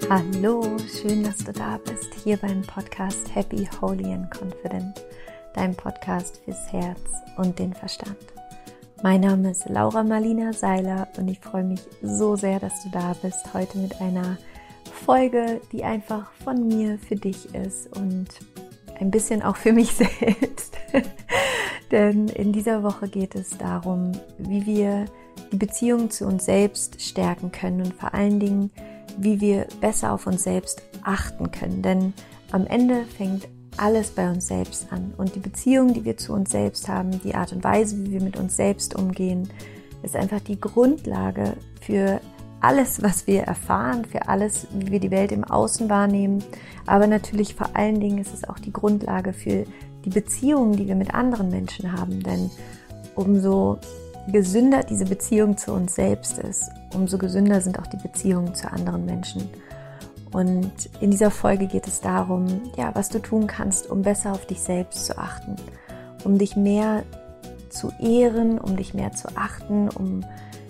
Hallo, schön, dass du da bist, hier beim Podcast Happy, Holy and Confident, dein Podcast fürs Herz und den Verstand. Mein Name ist Laura Marlina Seiler und ich freue mich so sehr, dass du da bist, heute mit einer Folge, die einfach von mir für dich ist und ein bisschen auch für mich selbst. Denn in dieser Woche geht es darum, wie wir die Beziehung zu uns selbst stärken können und vor allen Dingen, wie wir besser auf uns selbst achten können. Denn am Ende fängt alles bei uns selbst an. Und die Beziehung, die wir zu uns selbst haben, die Art und Weise, wie wir mit uns selbst umgehen, ist einfach die Grundlage für alles, was wir erfahren, für alles, wie wir die Welt im Außen wahrnehmen. Aber natürlich vor allen Dingen ist es auch die Grundlage für die Beziehungen, die wir mit anderen Menschen haben. Denn umso gesünder diese Beziehung zu uns selbst ist, umso gesünder sind auch die Beziehungen zu anderen Menschen. Und in dieser Folge geht es darum, was du tun kannst, um besser auf dich selbst zu achten, um dich mehr zu ehren, um dich mehr zu achten, um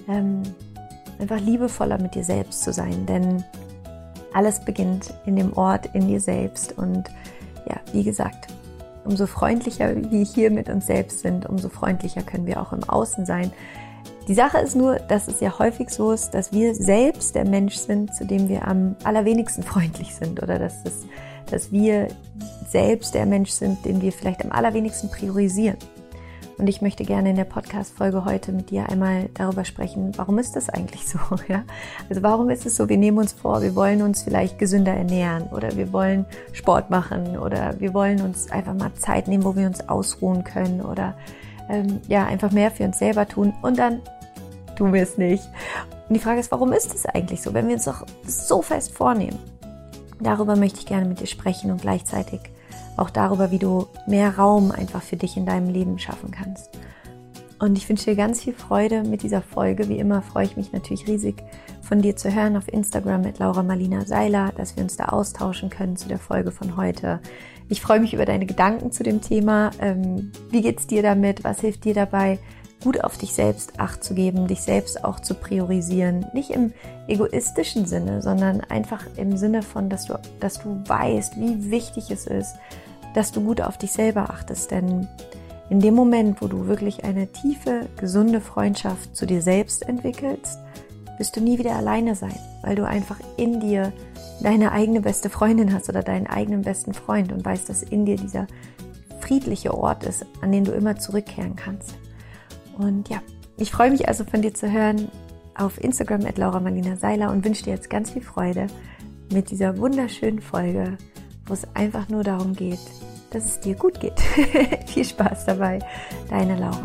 einfach liebevoller mit dir selbst zu sein. Denn alles beginnt in dem Ort in dir selbst. Und wie gesagt, umso freundlicher wir hier mit uns selbst sind, umso freundlicher können wir auch im Außen sein. Die Sache ist nur, dass es ja häufig so ist, dass wir selbst der Mensch sind, zu dem wir am allerwenigsten freundlich sind, oder dass wir selbst der Mensch sind, den wir vielleicht am allerwenigsten priorisieren. Und ich möchte gerne in der Podcast-Folge heute mit dir einmal darüber sprechen, warum ist das eigentlich so? Ja? Also warum ist es so, wir nehmen uns vor, wir wollen uns vielleicht gesünder ernähren oder wir wollen Sport machen oder wir wollen uns einfach mal Zeit nehmen, wo wir uns ausruhen können oder einfach mehr für uns selber tun und dann tun wir es nicht. Und die Frage ist, warum ist es eigentlich so, wenn wir uns doch so fest vornehmen? Darüber möchte ich gerne mit dir sprechen und gleichzeitig auch darüber, wie du mehr Raum einfach für dich in deinem Leben schaffen kannst. Und ich wünsche dir ganz viel Freude mit dieser Folge. Wie immer freue ich mich natürlich riesig, von dir zu hören auf Instagram mit Laura Marlina Seiler, dass wir uns da austauschen können zu der Folge von heute. Ich freue mich über deine Gedanken zu dem Thema. Wie geht's dir damit? Was hilft dir dabei, gut auf dich selbst Acht zu geben, dich selbst auch zu priorisieren? Nicht im egoistischen Sinne, sondern einfach im Sinne von, dass du weißt, wie wichtig es ist, dass du gut auf dich selber achtest. Denn in dem Moment, wo du wirklich eine tiefe, gesunde Freundschaft zu dir selbst entwickelst, wirst du nie wieder alleine sein, weil du einfach in dir deine eigene beste Freundin hast oder deinen eigenen besten Freund und weißt, dass in dir dieser friedliche Ort ist, an den du immer zurückkehren kannst. Und ich freue mich also von dir zu hören auf Instagram @Laura Marlina Seiler und wünsche dir jetzt ganz viel Freude mit dieser wunderschönen Folge, wo es einfach nur darum geht, dass es dir gut geht. Viel Spaß dabei, deine Laura.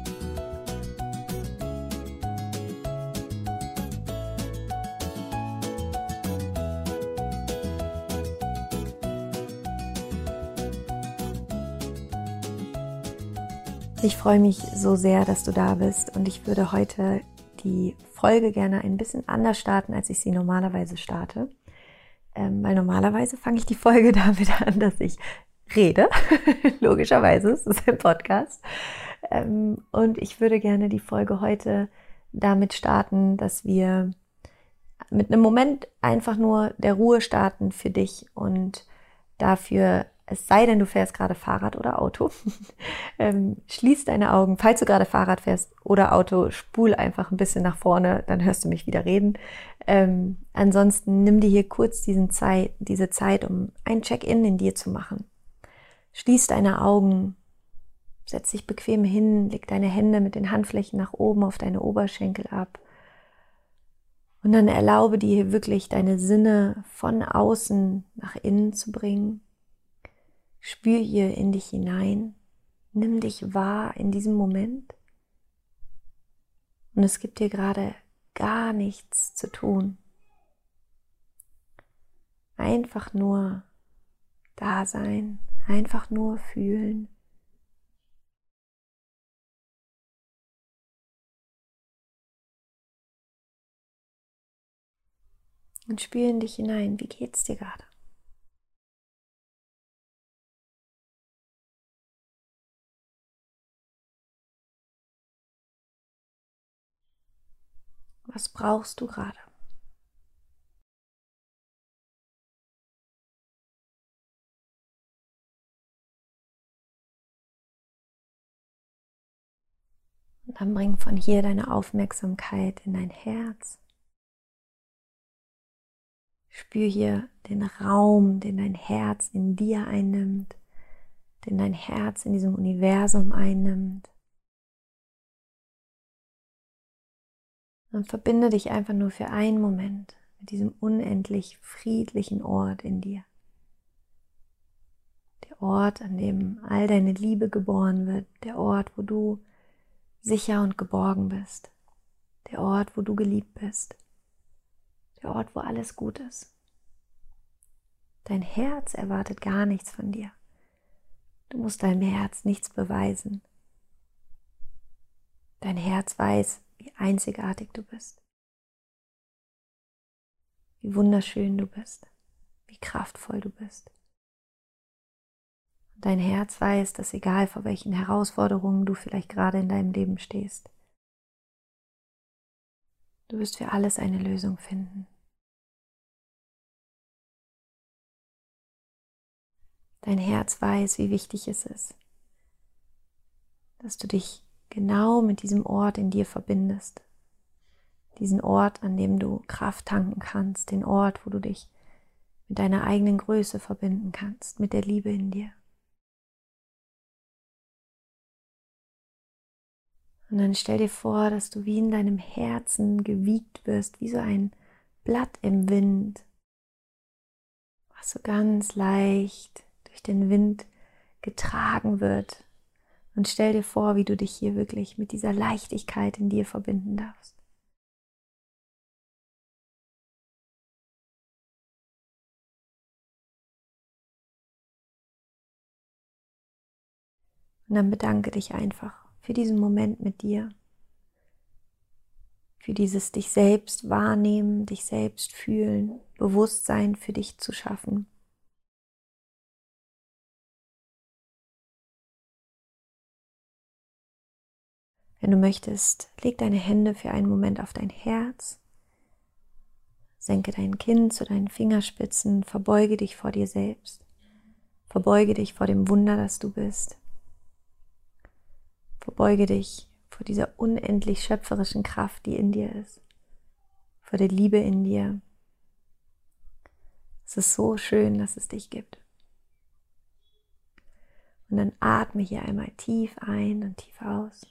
Ich freue mich so sehr, dass du da bist und ich würde heute die Folge gerne ein bisschen anders starten, als ich sie normalerweise starte. Weil normalerweise fange ich die Folge damit an, dass ich rede. Logischerweise, es ist ein Podcast. Und ich würde gerne die Folge heute damit starten, dass wir mit einem Moment einfach nur der Ruhe starten für dich und dafür, es sei denn, du fährst gerade Fahrrad oder Auto, schließ deine Augen, falls du gerade Fahrrad fährst oder Auto, spul einfach ein bisschen nach vorne, dann hörst du mich wieder reden. Ansonsten nimm dir hier kurz diese Zeit, um ein Check-in in dir zu machen. Schließ deine Augen, setz dich bequem hin, leg deine Hände mit den Handflächen nach oben auf deine Oberschenkel ab. Und dann erlaube dir wirklich deine Sinne von außen nach innen zu bringen. Spür hier in dich hinein. Nimm dich wahr in diesem Moment. Und es gibt dir gerade gar nichts zu tun. Einfach nur da sein, einfach nur fühlen. Und spür in dich hinein, wie geht's dir gerade? Was brauchst du gerade? Und dann bring von hier deine Aufmerksamkeit in dein Herz. Spür hier den Raum, den dein Herz in dir einnimmt, den dein Herz in diesem Universum einnimmt. Und verbinde dich einfach nur für einen Moment mit diesem unendlich friedlichen Ort in dir. Der Ort, an dem all deine Liebe geboren wird, der Ort, wo du sicher und geborgen bist, der Ort, wo du geliebt bist, der Ort, wo alles gut ist. Dein Herz erwartet gar nichts von dir. Du musst deinem Herz nichts beweisen. Dein Herz weiß, wie einzigartig du bist, wie wunderschön du bist, wie kraftvoll du bist. Dein Herz weiß, dass egal vor welchen Herausforderungen du vielleicht gerade in deinem Leben stehst, du wirst für alles eine Lösung finden. Dein Herz weiß, wie wichtig es ist, dass du dich genau mit diesem Ort in dir verbindest. Diesen Ort, an dem du Kraft tanken kannst, den Ort, wo du dich mit deiner eigenen Größe verbinden kannst, mit der Liebe in dir. Und dann stell dir vor, dass du wie in deinem Herzen gewiegt wirst, wie so ein Blatt im Wind, was so ganz leicht durch den Wind getragen wird. Und stell dir vor, wie du dich hier wirklich mit dieser Leichtigkeit in dir verbinden darfst. Und dann bedanke dich einfach für diesen Moment mit dir, für dieses dich selbst wahrnehmen, dich selbst fühlen, Bewusstsein für dich zu schaffen. Wenn du möchtest, leg deine Hände für einen Moment auf dein Herz, senke dein Kinn zu deinen Fingerspitzen, verbeuge dich vor dir selbst, verbeuge dich vor dem Wunder, das du bist, verbeuge dich vor dieser unendlich schöpferischen Kraft, die in dir ist, vor der Liebe in dir. Es ist so schön, dass es dich gibt. Und dann atme hier einmal tief ein und tief aus.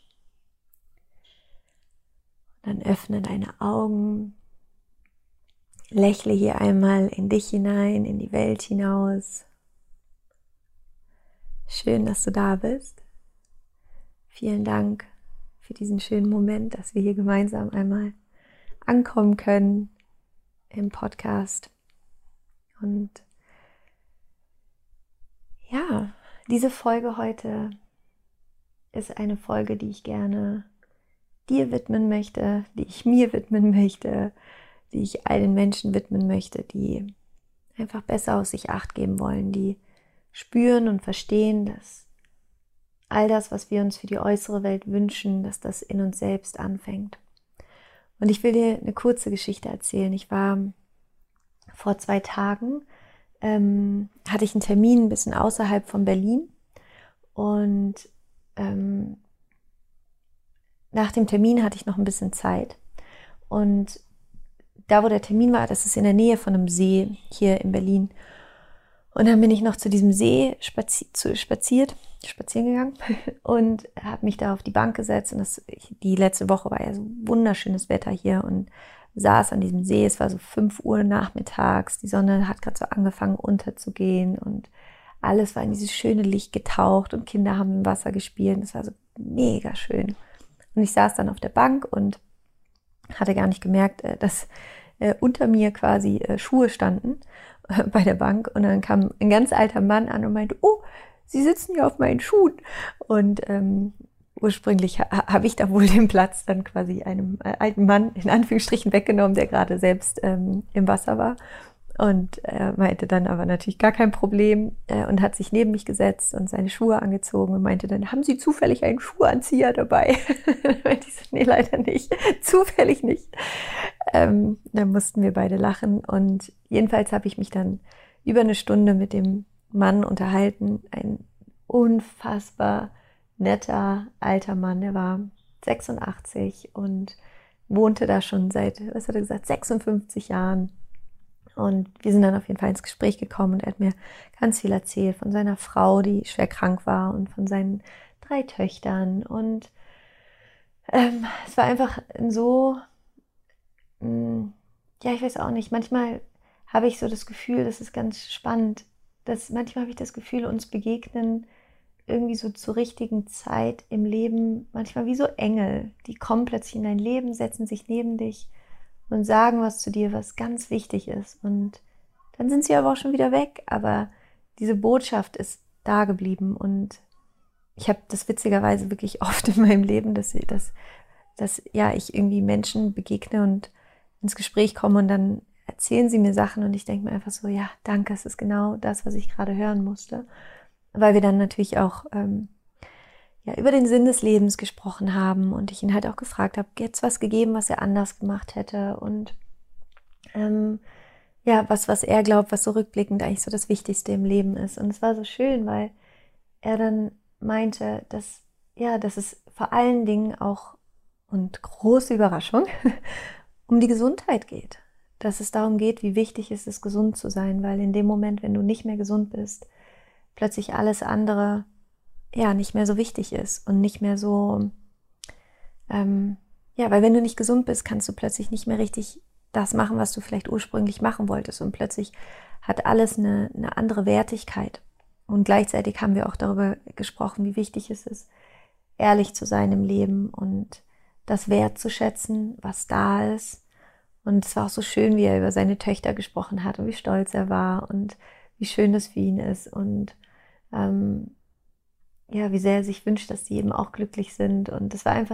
Dann öffne deine Augen, lächle hier einmal in dich hinein, in die Welt hinaus. Schön, dass du da bist. Vielen Dank für diesen schönen Moment, dass wir hier gemeinsam einmal ankommen können im Podcast. Und ja, diese Folge heute ist eine Folge, die ich gerne dir widmen möchte, die ich mir widmen möchte, die ich all den Menschen widmen möchte, die einfach besser auf sich Acht geben wollen, die spüren und verstehen, dass all das, was wir uns für die äußere Welt wünschen, dass das in uns selbst anfängt. Und ich will dir eine kurze Geschichte erzählen. Ich war vor 2 Tagen, hatte ich einen Termin ein bisschen außerhalb von Berlin und nach dem Termin hatte ich noch ein bisschen Zeit und da, wo der Termin war, das ist in der Nähe von einem See hier in Berlin. Und dann bin ich noch zu diesem See spazieren gegangen und habe mich da auf die Bank gesetzt. Und die letzte Woche war ja so wunderschönes Wetter hier und saß an diesem See. Es war so 5 Uhr nachmittags. Die Sonne hat gerade so angefangen unterzugehen und alles war in dieses schöne Licht getaucht und Kinder haben im Wasser gespielt. Das war so mega schön. Und ich saß dann auf der Bank und hatte gar nicht gemerkt, dass unter mir quasi Schuhe standen bei der Bank. Und dann kam ein ganz alter Mann an und meinte, oh, Sie sitzen ja auf meinen Schuhen. Und ursprünglich habe ich da wohl den Platz dann quasi einem alten Mann in Anführungsstrichen weggenommen, der gerade selbst im Wasser war. Und er meinte dann aber natürlich gar kein Problem und hat sich neben mich gesetzt und seine Schuhe angezogen und meinte dann, haben Sie zufällig einen Schuhanzieher dabei? Und ich so, nee, leider nicht, zufällig nicht. Dann mussten wir beide lachen und jedenfalls habe ich mich dann über eine Stunde mit dem Mann unterhalten. Ein unfassbar netter alter Mann, der war 86 und wohnte da schon seit, 56 Jahren. Und wir sind dann auf jeden Fall ins Gespräch gekommen und er hat mir ganz viel erzählt von seiner Frau, die schwer krank war und von seinen 3 Töchtern. Und es war einfach so, ich weiß auch nicht, manchmal habe ich so das Gefühl, das ist ganz spannend, dass manchmal habe ich das Gefühl, uns begegnen irgendwie so zur richtigen Zeit im Leben, manchmal wie so Engel, die kommen plötzlich in dein Leben, setzen sich neben dich und sagen was zu dir, was ganz wichtig ist. Und dann sind sie aber auch schon wieder weg, aber diese Botschaft ist da geblieben. Und ich habe das witzigerweise wirklich oft in meinem Leben, dass ich irgendwie Menschen begegne und ins Gespräch komme und dann erzählen sie mir Sachen und ich denke mir einfach so, ja, danke, es ist genau das, was ich gerade hören musste. Weil wir dann natürlich auch über den Sinn des Lebens gesprochen haben und ich ihn halt auch gefragt habe, jetzt was gegeben, was er anders gemacht hätte und was er glaubt, was so rückblickend eigentlich so das Wichtigste im Leben ist. Und es war so schön, weil er dann meinte, dass es vor allen Dingen auch, und große Überraschung, um die Gesundheit geht. Dass es darum geht, wie wichtig es ist, gesund zu sein, weil in dem Moment, wenn du nicht mehr gesund bist, plötzlich alles andere nicht mehr so wichtig ist und nicht mehr so, weil wenn du nicht gesund bist, kannst du plötzlich nicht mehr richtig das machen, was du vielleicht ursprünglich machen wolltest und plötzlich hat alles eine andere Wertigkeit. Und gleichzeitig haben wir auch darüber gesprochen, wie wichtig es ist, ehrlich zu sein im Leben und das wertzuschätzen, was da ist. Und es war auch so schön, wie er über seine Töchter gesprochen hat und wie stolz er war und wie schön das für ihn ist und wie sehr er sich wünscht, dass sie eben auch glücklich sind. Und es war einfach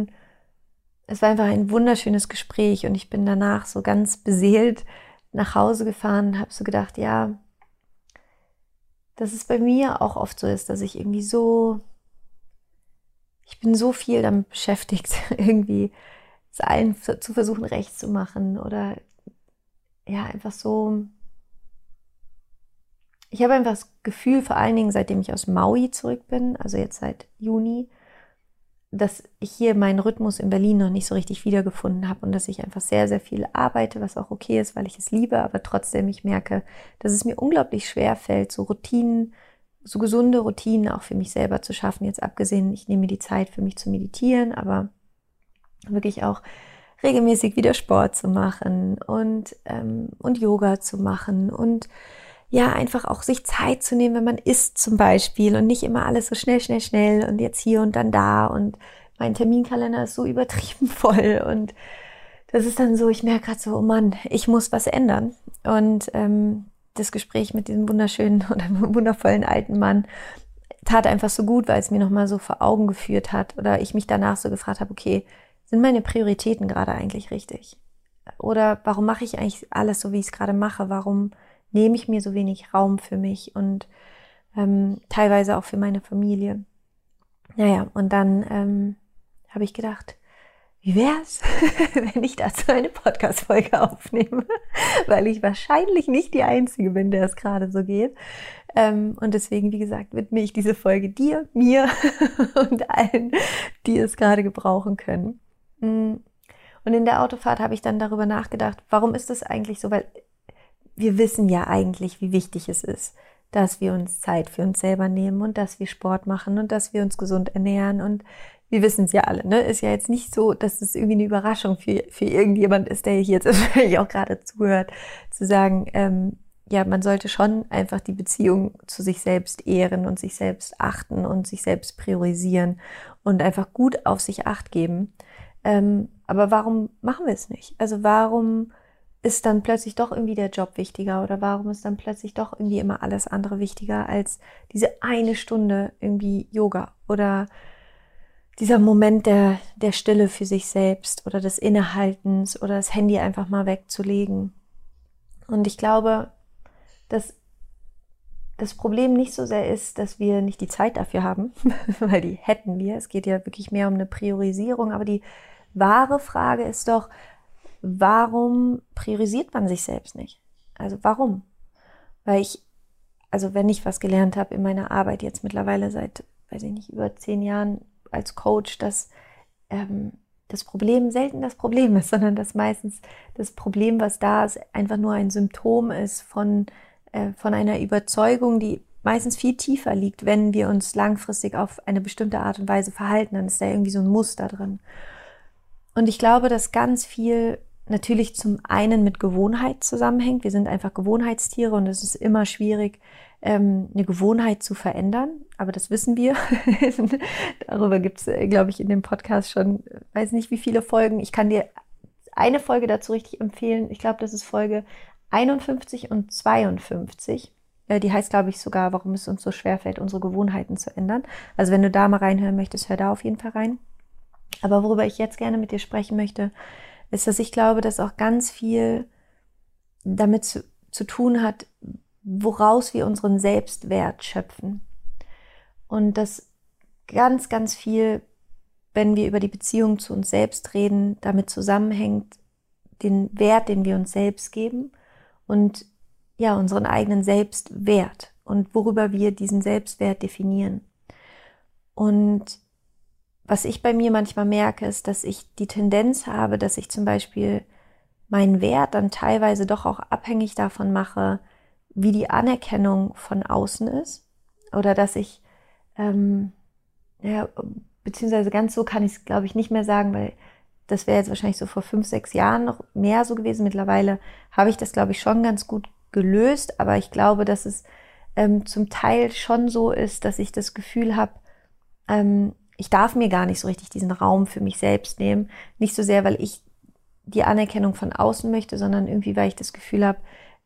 ein wunderschönes Gespräch und ich bin danach so ganz beseelt nach Hause gefahren und habe so gedacht, ja, dass es bei mir auch oft so ist, dass ich irgendwie ich bin so viel damit beschäftigt, irgendwie es allen zu versuchen, recht zu machen oder einfach so. Ich habe einfach das Gefühl, vor allen Dingen seitdem ich aus Maui zurück bin, also jetzt seit Juni, dass ich hier meinen Rhythmus in Berlin noch nicht so richtig wiedergefunden habe und dass ich einfach sehr, sehr viel arbeite, was auch okay ist, weil ich es liebe, aber trotzdem ich merke, dass es mir unglaublich schwer fällt, so Routinen, so gesunde Routinen auch für mich selber zu schaffen. Jetzt abgesehen, ich nehme mir die Zeit für mich zu meditieren, aber wirklich auch regelmäßig wieder Sport zu machen und Yoga zu machen und einfach auch sich Zeit zu nehmen, wenn man isst zum Beispiel und nicht immer alles so schnell und jetzt hier und dann da und mein Terminkalender ist so übertrieben voll und das ist dann so, ich merke gerade so, oh Mann, ich muss was ändern und das Gespräch mit diesem wunderschönen oder wundervollen alten Mann tat einfach so gut, weil es mir nochmal so vor Augen geführt hat oder ich mich danach so gefragt habe, okay, sind meine Prioritäten gerade eigentlich richtig? Oder warum mache ich eigentlich alles so, wie ich es gerade mache? Warum nehme ich mir so wenig Raum für mich und teilweise auch für meine Familie? Und dann habe ich gedacht, wie wär's, wenn ich dazu eine Podcast-Folge aufnehme? Weil ich wahrscheinlich nicht die Einzige bin, der es gerade so geht. Und deswegen, wie gesagt, widme ich diese Folge dir, mir und allen, die es gerade gebrauchen können. Und in der Autofahrt habe ich dann darüber nachgedacht, warum ist das eigentlich so? Weil wir wissen ja eigentlich, wie wichtig es ist, dass wir uns Zeit für uns selber nehmen und dass wir Sport machen und dass wir uns gesund ernähren und wir wissen es ja alle, ne? Ist ja jetzt nicht so, dass es irgendwie eine Überraschung für irgendjemand ist, der hier jetzt wahrscheinlich auch gerade zuhört, zu sagen, man sollte schon einfach die Beziehung zu sich selbst ehren und sich selbst achten und sich selbst priorisieren und einfach gut auf sich Acht geben. Aber warum machen wir es nicht? Also warum ist dann plötzlich doch irgendwie der Job wichtiger oder warum ist dann plötzlich doch irgendwie immer alles andere wichtiger als diese eine Stunde irgendwie Yoga oder dieser Moment der Stille für sich selbst oder des Innehaltens oder das Handy einfach mal wegzulegen. Und ich glaube, dass das Problem nicht so sehr ist, dass wir nicht die Zeit dafür haben, weil die hätten wir. Es geht ja wirklich mehr um eine Priorisierung, aber die wahre Frage ist doch, warum priorisiert man sich selbst nicht? Also warum? Weil wenn ich was gelernt habe in meiner Arbeit jetzt mittlerweile seit, weiß ich nicht, über 10 Jahren als Coach, dass das Problem selten das Problem ist, sondern dass meistens das Problem, was da ist, einfach nur ein Symptom ist von einer Überzeugung, die meistens viel tiefer liegt, wenn wir uns langfristig auf eine bestimmte Art und Weise verhalten, dann ist da irgendwie so ein Muster drin. Und ich glaube, dass ganz viel natürlich zum einen mit Gewohnheit zusammenhängt. Wir sind einfach Gewohnheitstiere und es ist immer schwierig, eine Gewohnheit zu verändern. Aber das wissen wir. Darüber gibt es, glaube ich, in dem Podcast schon, weiß nicht wie viele Folgen. Ich kann dir eine Folge dazu richtig empfehlen. Ich glaube, das ist Folge 51 und 52. Die heißt, glaube ich, sogar, warum es uns so schwerfällt, unsere Gewohnheiten zu ändern. Also wenn du da mal reinhören möchtest, hör da auf jeden Fall rein. Aber worüber ich jetzt gerne mit dir sprechen möchte, ist, dass ich glaube, dass auch ganz viel damit zu tun hat, woraus wir unseren Selbstwert schöpfen. Und dass ganz, ganz viel, wenn wir über die Beziehung zu uns selbst reden, damit zusammenhängt, den Wert, den wir uns selbst geben und ja, unseren eigenen Selbstwert und worüber wir diesen Selbstwert definieren. Und was ich bei mir manchmal merke, ist, dass ich die Tendenz habe, dass ich zum Beispiel meinen Wert dann teilweise doch auch abhängig davon mache, wie die Anerkennung von außen ist. Oder dass ich, beziehungsweise ganz so kann ich es, glaube ich, nicht mehr sagen, weil das wäre jetzt wahrscheinlich so vor 5, 6 Jahren noch mehr so gewesen. Mittlerweile habe ich das, glaube ich, schon ganz gut gelöst. Aber ich glaube, dass es zum Teil schon so ist, dass ich das Gefühl habe, ich darf mir gar nicht so richtig diesen Raum für mich selbst nehmen. Nicht so sehr, weil ich die Anerkennung von außen möchte, sondern irgendwie, weil ich das Gefühl habe,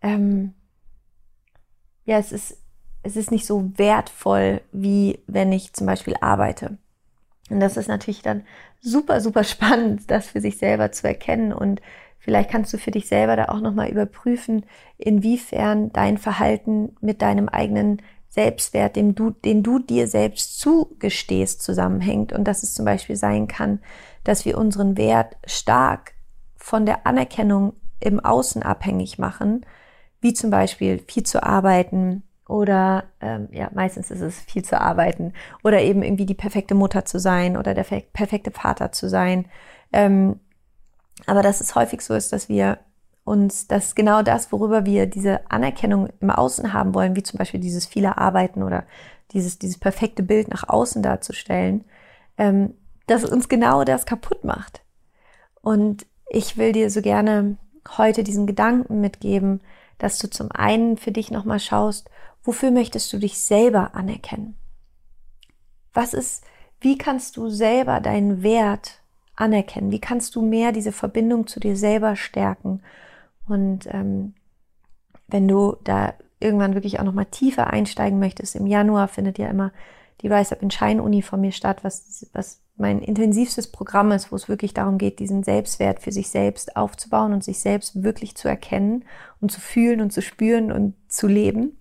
es ist nicht so wertvoll, wie wenn ich zum Beispiel arbeite. Und das ist natürlich dann super, super spannend, das für sich selber zu erkennen. Und vielleicht kannst du für dich selber da auch nochmal überprüfen, inwiefern dein Verhalten mit deinem eigenen Selbstwert, den du dir selbst zugestehst, zusammenhängt. Und dass es zum Beispiel sein kann, dass wir unseren Wert stark von der Anerkennung im Außen abhängig machen, wie zum Beispiel viel zu arbeiten oder, meistens ist es viel zu arbeiten oder eben irgendwie die perfekte Mutter zu sein oder der perfekte Vater zu sein. Aber dass es häufig so ist, dass wir uns, dass genau das, worüber wir diese Anerkennung im Außen haben wollen, wie zum Beispiel dieses viele Arbeiten oder dieses perfekte Bild nach außen darzustellen, dass uns genau das kaputt macht. Und ich will dir so gerne heute diesen Gedanken mitgeben, dass du zum einen für dich nochmal schaust, wofür möchtest du dich selber anerkennen? Wie kannst du selber deinen Wert anerkennen? Wie kannst du mehr diese Verbindung zu dir selber stärken? Und wenn du da irgendwann wirklich auch nochmal tiefer einsteigen möchtest, im Januar findet ja immer die Rise Up in Shine Uni von mir statt, was mein intensivstes Programm ist, wo es wirklich darum geht, diesen Selbstwert für sich selbst aufzubauen und sich selbst wirklich zu erkennen und zu fühlen und zu spüren und zu leben.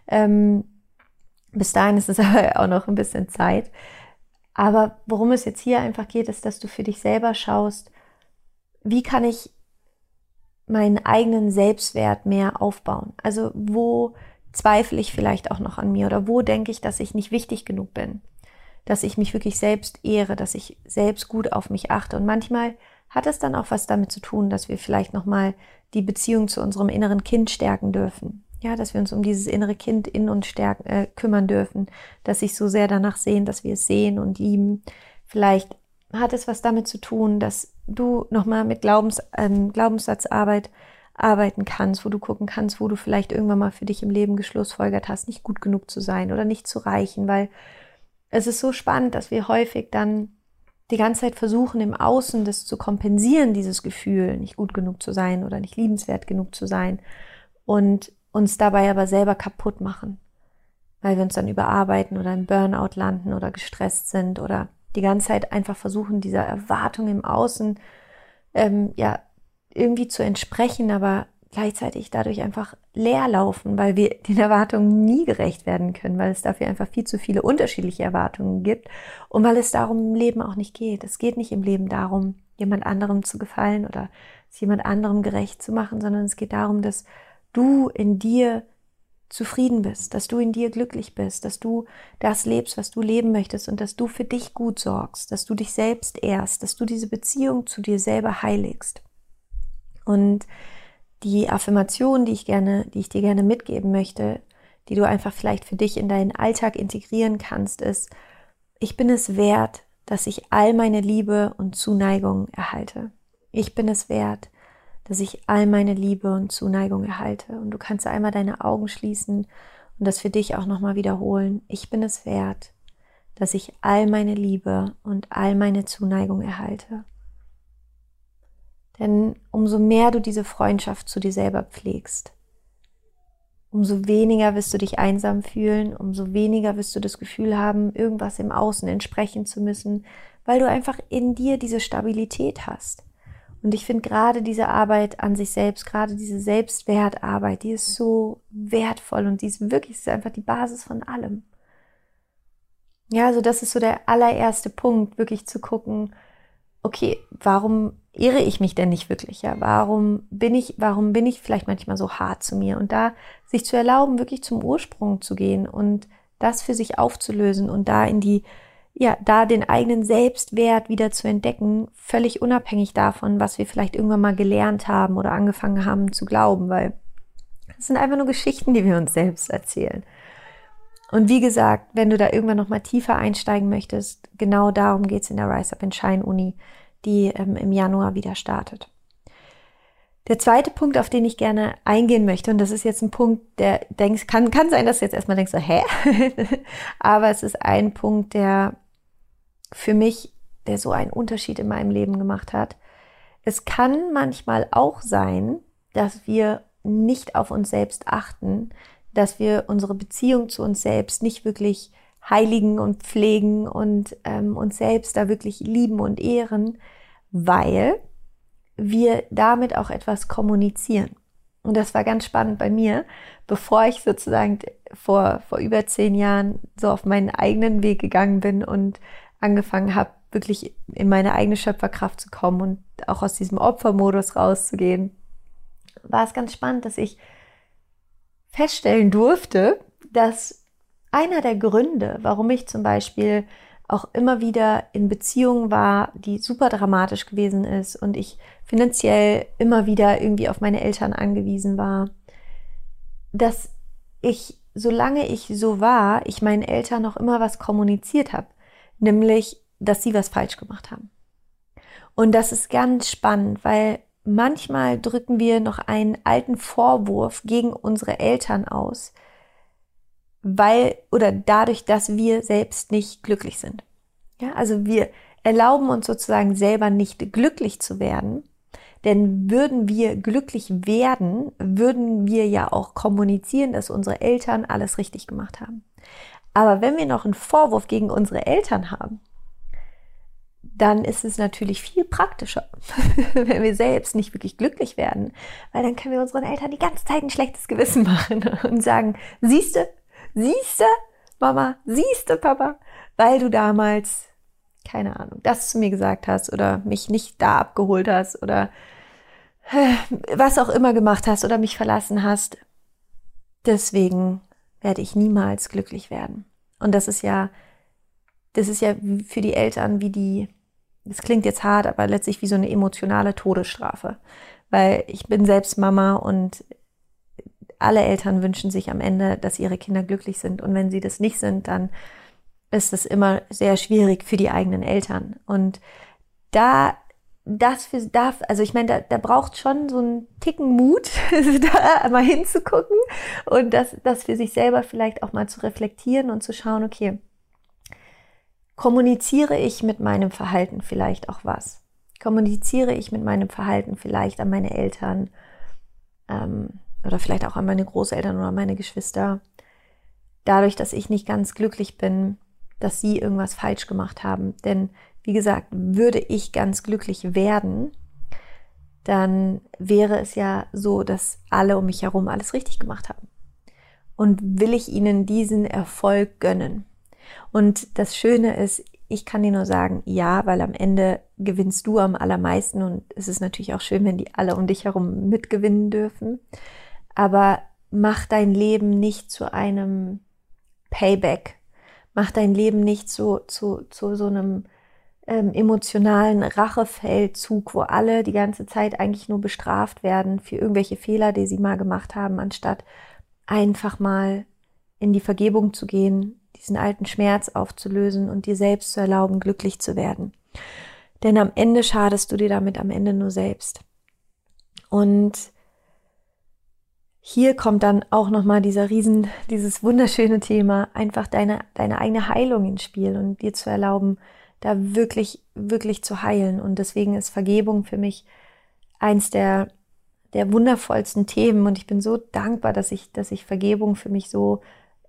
Bis dahin ist es aber auch noch ein bisschen Zeit. Aber worum es jetzt hier einfach geht, ist, dass du für dich selber schaust, wie kann ich meinen eigenen Selbstwert mehr aufbauen? Also wo zweifle ich vielleicht auch noch an mir oder wo denke ich, dass ich nicht wichtig genug bin? Dass ich mich wirklich selbst ehre, dass ich selbst gut auf mich achte. Und manchmal hat es dann auch was damit zu tun, dass wir vielleicht nochmal die Beziehung zu unserem inneren Kind stärken dürfen. Ja, dass wir uns um dieses innere Kind in uns kümmern dürfen, dass sich so sehr danach sehen, dass wir es sehen und lieben. Vielleicht hat es was damit zu tun, dass du nochmal mit Glaubenssatzarbeit arbeiten kannst, wo du gucken kannst, wo du vielleicht irgendwann mal für dich im Leben geschlussfolgert hast, nicht gut genug zu sein oder nicht zu reichen, weil es ist so spannend, dass wir häufig dann die ganze Zeit versuchen, im Außen das zu kompensieren, dieses Gefühl, nicht gut genug zu sein oder nicht liebenswert genug zu sein und uns dabei aber selber kaputt machen, weil wir uns dann überarbeiten oder im Burnout landen oder gestresst sind oder die ganze Zeit einfach versuchen, dieser Erwartung im Außen irgendwie zu entsprechen, aber gleichzeitig dadurch einfach leer laufen, weil wir den Erwartungen nie gerecht werden können, weil es dafür einfach viel zu viele unterschiedliche Erwartungen gibt und weil es darum im Leben auch nicht geht. Es geht nicht im Leben darum, jemand anderem zu gefallen oder es jemand anderem gerecht zu machen, sondern es geht darum, dass du in dir zufrieden bist, dass du in dir glücklich bist, dass du das lebst, was du leben möchtest und dass du für dich gut sorgst, dass du dich selbst ehrst, dass du diese Beziehung zu dir selber heiligst. Und die Affirmation, die ich dir gerne mitgeben möchte, die du einfach vielleicht für dich in deinen Alltag integrieren kannst, ist: Ich bin es wert, dass ich all meine Liebe und Zuneigung erhalte. Ich bin es wert, dass ich all meine Liebe und Zuneigung erhalte. Und du kannst einmal deine Augen schließen und das für dich auch nochmal wiederholen. Ich bin es wert, dass ich all meine Liebe und all meine Zuneigung erhalte. Denn umso mehr du diese Freundschaft zu dir selber pflegst, umso weniger wirst du dich einsam fühlen, umso weniger wirst du das Gefühl haben, irgendwas im Außen entsprechen zu müssen, weil du einfach in dir diese Stabilität hast. Und ich finde gerade diese Arbeit an sich selbst, gerade diese Selbstwertarbeit, die ist so wertvoll und die ist einfach die Basis von allem. Ja, also das ist so der allererste Punkt, wirklich zu gucken, okay, warum ehre ich mich denn nicht wirklich? Ja, warum bin ich vielleicht manchmal so hart zu mir? Und da sich zu erlauben, wirklich zum Ursprung zu gehen und das für sich aufzulösen und da da den eigenen Selbstwert wieder zu entdecken, völlig unabhängig davon, was wir vielleicht irgendwann mal gelernt haben oder angefangen haben zu glauben, weil das sind einfach nur Geschichten, die wir uns selbst erzählen. Und wie gesagt, wenn du da irgendwann noch mal tiefer einsteigen möchtest, genau darum geht es in der Rise Up and Shine Uni, die im Januar wieder startet. Der zweite Punkt, auf den ich gerne eingehen möchte, und das ist jetzt ein Punkt, der kann sein, dass du jetzt erstmal denkst, so, hä? Aber es ist ein Punkt, der für mich, der so einen Unterschied in meinem Leben gemacht hat. Es kann manchmal auch sein, dass wir nicht auf uns selbst achten, dass wir unsere Beziehung zu uns selbst nicht wirklich heiligen und pflegen und uns selbst da wirklich lieben und ehren, weil wir damit auch etwas kommunizieren. Und das war ganz spannend bei mir, bevor ich sozusagen vor über 10 Jahren so auf meinen eigenen Weg gegangen bin und angefangen habe, wirklich in meine eigene Schöpferkraft zu kommen und auch aus diesem Opfermodus rauszugehen, war es ganz spannend, dass ich feststellen durfte, dass einer der Gründe, warum ich zum Beispiel auch immer wieder in Beziehungen war, die super dramatisch gewesen ist und ich finanziell immer wieder irgendwie auf meine Eltern angewiesen war, dass ich, solange ich so war, ich meinen Eltern noch immer was kommuniziert habe, nämlich, dass sie was falsch gemacht haben. Und das ist ganz spannend, weil manchmal drücken wir noch einen alten Vorwurf gegen unsere Eltern aus, dadurch, dass wir selbst nicht glücklich sind. Ja, also wir erlauben uns sozusagen selber nicht glücklich zu werden, denn würden wir glücklich werden, würden wir ja auch kommunizieren, dass unsere Eltern alles richtig gemacht haben. Aber wenn wir noch einen Vorwurf gegen unsere Eltern haben, dann ist es natürlich viel praktischer, wenn wir selbst nicht wirklich glücklich werden, weil dann können wir unseren Eltern die ganze Zeit ein schlechtes Gewissen machen und sagen, siehste, Mama, siehste, Papa, weil du damals, keine Ahnung, das zu mir gesagt hast oder mich nicht da abgeholt hast oder was auch immer gemacht hast oder mich verlassen hast. Deswegen werde ich niemals glücklich werden. Und das ist ja für die Eltern das klingt jetzt hart, aber letztlich wie so eine emotionale Todesstrafe. Weil ich bin selbst Mama und alle Eltern wünschen sich am Ende, dass ihre Kinder glücklich sind. Und wenn sie das nicht sind, dann ist es immer sehr schwierig für die eigenen Eltern. Und da braucht schon so einen Ticken Mut, da mal hinzugucken und das für sich selber vielleicht auch mal zu reflektieren und zu schauen, okay, kommuniziere ich mit meinem Verhalten vielleicht auch was? Kommuniziere ich mit meinem Verhalten vielleicht an meine Eltern oder vielleicht auch an meine Großeltern oder meine Geschwister, dadurch, dass ich nicht ganz glücklich bin, dass sie irgendwas falsch gemacht haben. Denn wie gesagt, würde ich ganz glücklich werden, dann wäre es ja so, dass alle um mich herum alles richtig gemacht haben. Und will ich ihnen diesen Erfolg gönnen? Und das Schöne ist, ich kann dir nur sagen, ja, weil am Ende gewinnst du am allermeisten und es ist natürlich auch schön, wenn die alle um dich herum mitgewinnen dürfen. Aber mach dein Leben nicht zu einem Payback. Mach dein Leben nicht zu so einem emotionalen Rachefeldzug, wo alle die ganze Zeit eigentlich nur bestraft werden für irgendwelche Fehler, die sie mal gemacht haben, anstatt einfach mal in die Vergebung zu gehen, diesen alten Schmerz aufzulösen und dir selbst zu erlauben, glücklich zu werden. Denn am Ende schadest du dir damit am Ende nur selbst. Und hier kommt dann auch nochmal dieses wunderschöne Thema, einfach deine eigene Heilung ins Spiel und dir zu erlauben, da wirklich, wirklich zu heilen. Und deswegen ist Vergebung für mich eins der wundervollsten Themen. Und ich bin so dankbar, dass ich Vergebung für mich so,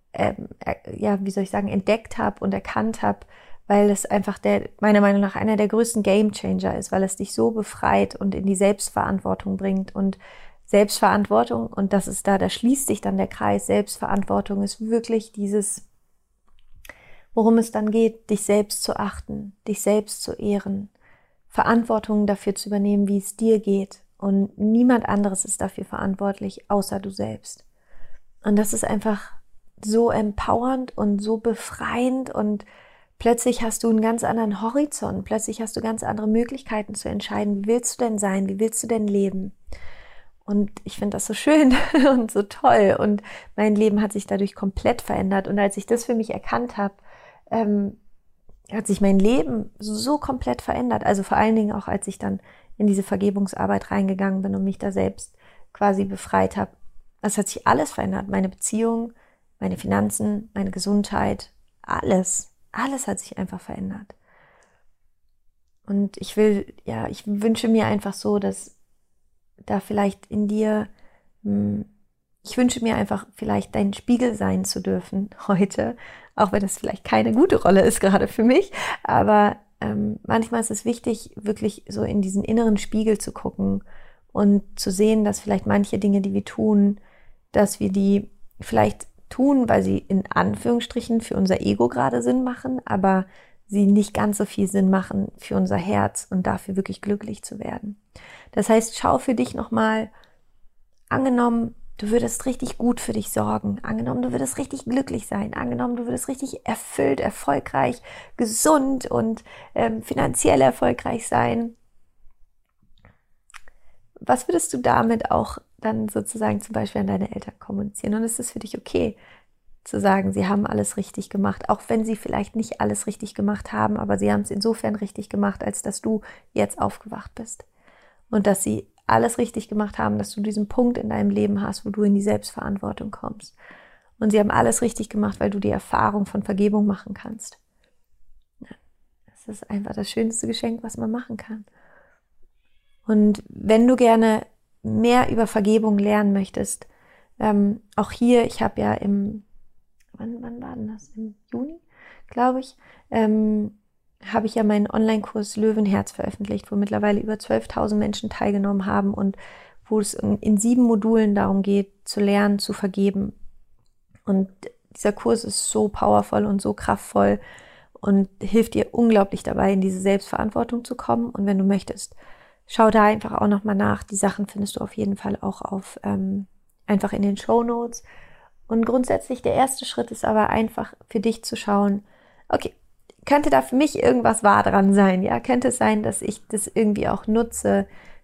entdeckt habe und erkannt habe, weil es einfach meiner Meinung nach einer der größten Gamechanger ist, weil es dich so befreit und in die Selbstverantwortung bringt. Und Selbstverantwortung, und das ist da schließt sich dann der Kreis, Selbstverantwortung ist wirklich dieses, worum es dann geht, dich selbst zu achten, dich selbst zu ehren, Verantwortung dafür zu übernehmen, wie es dir geht. Und niemand anderes ist dafür verantwortlich, außer du selbst. Und das ist einfach so empowernd und so befreiend und plötzlich hast du einen ganz anderen Horizont, plötzlich hast du ganz andere Möglichkeiten zu entscheiden, wie willst du denn sein, wie willst du denn leben? Und ich finde das so schön und so toll und mein Leben hat sich dadurch komplett verändert. Und als ich das für mich erkannt habe, hat sich mein Leben so komplett verändert. Also vor allen Dingen auch, als ich dann in diese Vergebungsarbeit reingegangen bin und mich da selbst quasi befreit habe. Es hat sich alles verändert. Meine Beziehung, meine Finanzen, meine Gesundheit, alles hat sich einfach verändert. Und ich wünsche mir einfach so, dass da vielleicht in dir, ich wünsche mir einfach vielleicht dein Spiegel sein zu dürfen heute, auch wenn das vielleicht keine gute Rolle ist gerade für mich, aber manchmal ist es wichtig, wirklich so in diesen inneren Spiegel zu gucken und zu sehen, dass vielleicht manche Dinge, die wir tun, dass wir die vielleicht tun, weil sie in Anführungsstrichen für unser Ego gerade Sinn machen, aber sie nicht ganz so viel Sinn machen für unser Herz und dafür wirklich glücklich zu werden. Das heißt, schau für dich nochmal, angenommen, du würdest richtig gut für dich sorgen, angenommen, du würdest richtig glücklich sein, angenommen, du würdest richtig erfüllt, erfolgreich, gesund und finanziell erfolgreich sein. Was würdest du damit auch dann sozusagen zum Beispiel an deine Eltern kommunizieren? Und ist es für dich okay, zu sagen, sie haben alles richtig gemacht, auch wenn sie vielleicht nicht alles richtig gemacht haben, aber sie haben es insofern richtig gemacht, als dass du jetzt aufgewacht bist und dass sie alles richtig gemacht haben, dass du diesen Punkt in deinem Leben hast, wo du in die Selbstverantwortung kommst. Und sie haben alles richtig gemacht, weil du die Erfahrung von Vergebung machen kannst. Das ist einfach das schönste Geschenk, was man machen kann. Und wenn du gerne mehr über Vergebung lernen möchtest, auch hier, ich habe ja wann war denn das? Im Juni, glaube ich, habe ich ja meinen Online-Kurs Löwenherz veröffentlicht, wo mittlerweile über 12.000 Menschen teilgenommen haben und wo es in 7 Modulen darum geht, zu lernen, zu vergeben. Und dieser Kurs ist so powervoll und so kraftvoll und hilft dir unglaublich dabei, in diese Selbstverantwortung zu kommen. Und wenn du möchtest, schau da einfach auch nochmal nach. Die Sachen findest du auf jeden Fall auch einfach in den Shownotes. Und grundsätzlich der erste Schritt ist aber einfach für dich zu schauen, okay, könnte da für mich irgendwas wahr dran sein? Ja, könnte es sein, dass ich das irgendwie auch nutze,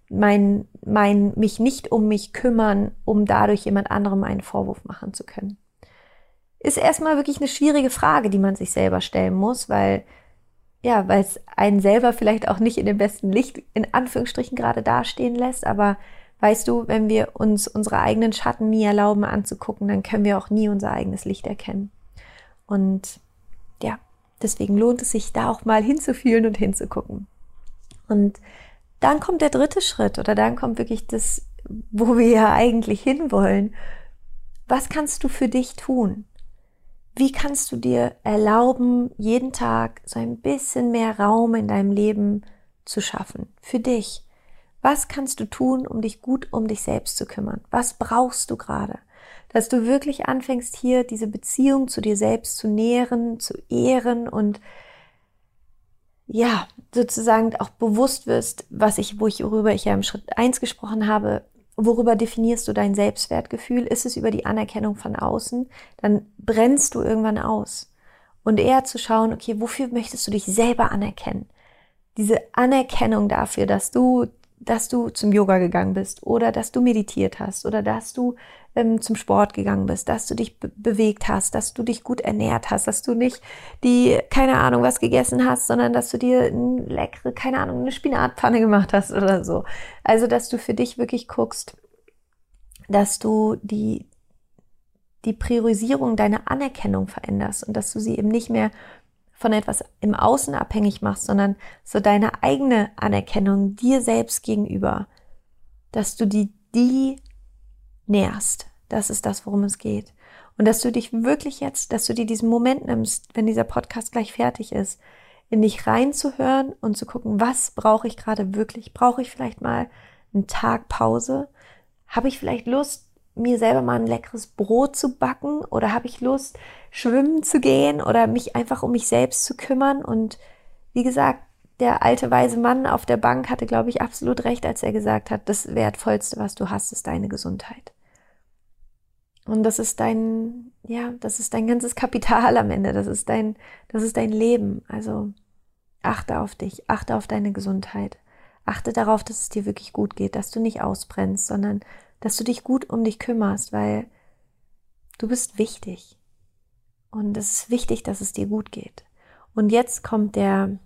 mich nicht um mich kümmern, um dadurch jemand anderem einen Vorwurf machen zu können? Ist erstmal wirklich eine schwierige Frage, die man sich selber stellen muss, weil es einen selber vielleicht auch nicht in dem besten Licht in Anführungsstrichen gerade dastehen lässt, aber weißt du, wenn wir uns unsere eigenen Schatten nie erlauben anzugucken, dann können wir auch nie unser eigenes Licht erkennen. Und ja, deswegen lohnt es sich, da auch mal hinzufühlen und hinzugucken. Und dann kommt der dritte Schritt oder dann kommt wirklich das, wo wir ja eigentlich hinwollen. Was kannst du für dich tun? Wie kannst du dir erlauben, jeden Tag so ein bisschen mehr Raum in deinem Leben zu schaffen? Für dich. Was kannst du tun, um dich gut um dich selbst zu kümmern? Was brauchst du gerade? Dass du wirklich anfängst, hier diese Beziehung zu dir selbst zu nähren, zu ehren und ja, sozusagen auch bewusst wirst, worüber ich ja im Schritt 1 gesprochen habe, worüber definierst du dein Selbstwertgefühl? Ist es über die Anerkennung von außen? Dann brennst du irgendwann aus. Und eher zu schauen, okay, wofür möchtest du dich selber anerkennen? Diese Anerkennung dafür, dass du zum Yoga gegangen bist oder dass du meditiert hast oder dass du zum Sport gegangen bist, dass du dich bewegt hast, dass du dich gut ernährt hast, dass du nicht keine Ahnung, was gegessen hast, sondern dass du dir eine Spinatpfanne gemacht hast oder so. Also, dass du für dich wirklich guckst, dass du die Priorisierung deiner Anerkennung veränderst und dass du sie eben nicht mehr von etwas im Außen abhängig machst, sondern so deine eigene Anerkennung dir selbst gegenüber, dass du die nährst. Das ist das, worum es geht. Und dass du dich wirklich dass du dir diesen Moment nimmst, wenn dieser Podcast gleich fertig ist, in dich reinzuhören und zu gucken, was brauche ich gerade wirklich? Brauche ich vielleicht mal einen Tag Pause? Habe ich vielleicht Lust, mir selber mal ein leckeres Brot zu backen? Oder habe ich Lust, schwimmen zu gehen oder mich einfach um mich selbst zu kümmern? Und wie gesagt, der alte weise Mann auf der Bank hatte, glaube ich, absolut recht, als er gesagt hat, das Wertvollste, was du hast, ist deine Gesundheit. Und das ist dein ganzes Kapital am Ende. Das ist dein Leben. Also achte auf dich, achte auf deine Gesundheit. Achte darauf, dass es dir wirklich gut geht, dass du nicht ausbrennst, sondern dass du dich gut um dich kümmerst, weil du bist wichtig. Und es ist wichtig, dass es dir gut geht. Und jetzt kommt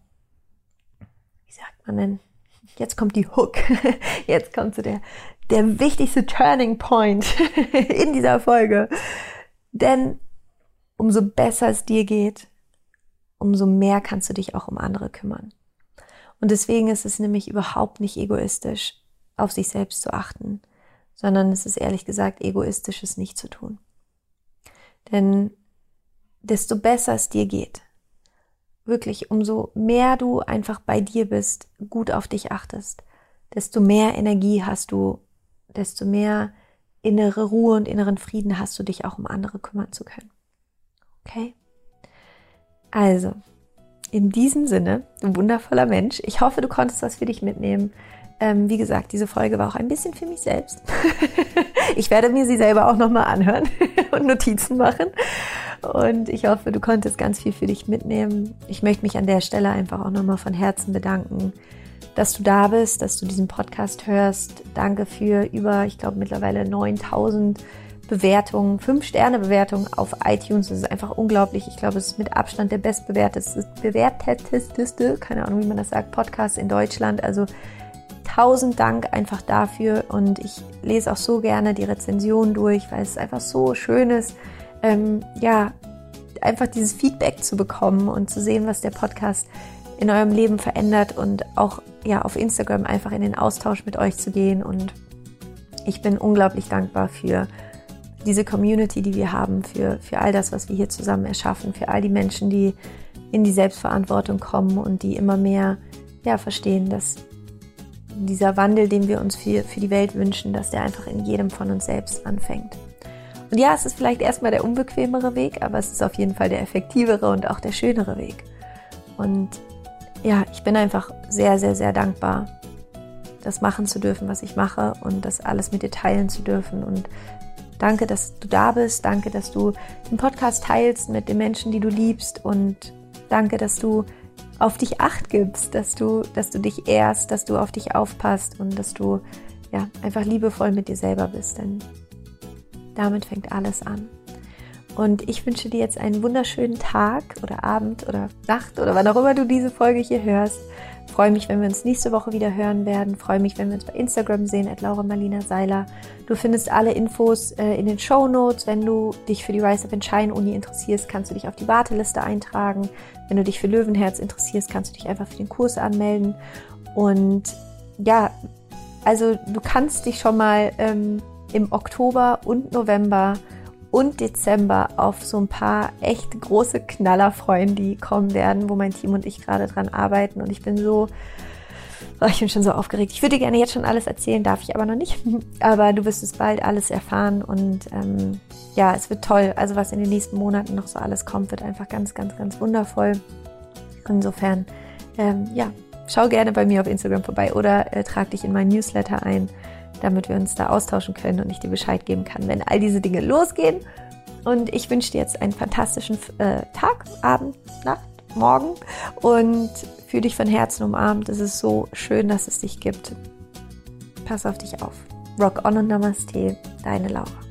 jetzt kommt die Hook. Jetzt kommt so der wichtigste Turning Point in dieser Folge. Denn umso besser es dir geht, umso mehr kannst du dich auch um andere kümmern. Und deswegen ist es nämlich überhaupt nicht egoistisch, auf sich selbst zu achten, sondern es ist ehrlich gesagt egoistisch, es nicht zu tun. Denn desto besser es dir geht, wirklich, umso mehr du einfach bei dir bist, gut auf dich achtest, desto mehr Energie hast du, desto mehr innere Ruhe und inneren Frieden hast du, dich auch um andere kümmern zu können. Okay? Also, in diesem Sinne, du wundervoller Mensch, ich hoffe, du konntest was für dich mitnehmen. Wie gesagt, diese Folge war auch ein bisschen für mich selbst. Ich werde mir sie selber auch nochmal anhören und Notizen machen. Und ich hoffe, du konntest ganz viel für dich mitnehmen. Ich möchte mich an der Stelle einfach auch nochmal von Herzen bedanken, dass du da bist, dass du diesen Podcast hörst. Danke für ich glaube, mittlerweile 9.000 Bewertungen, 5-Sterne-Bewertungen auf iTunes. Das ist einfach unglaublich. Ich glaube, es ist mit Abstand der bestbewerteteste, keine Ahnung, wie man das sagt, Podcast in Deutschland. Also 1000 Dank einfach dafür. Und ich lese auch so gerne die Rezensionen durch, weil es einfach so schön ist, einfach dieses Feedback zu bekommen und zu sehen, was der Podcast in eurem Leben verändert und auch auf Instagram einfach in den Austausch mit euch zu gehen. Und ich bin unglaublich dankbar für diese Community, die wir haben, für all das, was wir hier zusammen erschaffen, für all die Menschen, die in die Selbstverantwortung kommen und die immer mehr verstehen, dass dieser Wandel, den wir uns für die Welt wünschen, dass der einfach in jedem von uns selbst anfängt. Und es ist vielleicht erstmal der unbequemere Weg, aber es ist auf jeden Fall der effektivere und auch der schönere Weg. Und ich bin einfach sehr, sehr, sehr dankbar, das machen zu dürfen, was ich mache und das alles mit dir teilen zu dürfen. Und danke, dass du da bist. Danke, dass du den Podcast teilst mit den Menschen, die du liebst. Und danke, dass du auf dich Acht gibst, dass du dich ehrst, dass du auf dich aufpasst und dass du einfach liebevoll mit dir selber bist. Denn damit fängt alles an. Und ich wünsche dir jetzt einen wunderschönen Tag oder Abend oder Nacht oder wann auch immer du diese Folge hier hörst. Freue mich, wenn wir uns nächste Woche wieder hören werden. Freue mich, wenn wir uns bei Instagram sehen, @LauraMarlina-Seiler. Du findest alle Infos in den Shownotes. Wenn du dich für die Rise Up and Shine Uni interessierst, kannst du dich auf die Warteliste eintragen. Wenn du dich für Löwenherz interessierst, kannst du dich einfach für den Kurs anmelden. Und also du kannst dich schon mal im Oktober und November und Dezember auf so ein paar echt große Knaller freuen, die kommen werden, wo mein Team und ich gerade dran arbeiten. Und ich bin schon so aufgeregt. Ich würde dir gerne jetzt schon alles erzählen, darf ich aber noch nicht. Aber du wirst es bald alles erfahren. Und es wird toll. Also was in den nächsten Monaten noch so alles kommt, wird einfach ganz, ganz, ganz wundervoll. Insofern, schau gerne bei mir auf Instagram vorbei oder trag dich in meinen Newsletter ein. damit wir uns da austauschen können und ich dir Bescheid geben kann, wenn all diese Dinge losgehen. Und ich wünsche dir jetzt einen fantastischen Tag, Abend, Nacht, Morgen und fühle dich von Herzen umarmt. Es ist so schön, dass es dich gibt. Pass auf dich auf. Rock on und Namaste, deine Laura.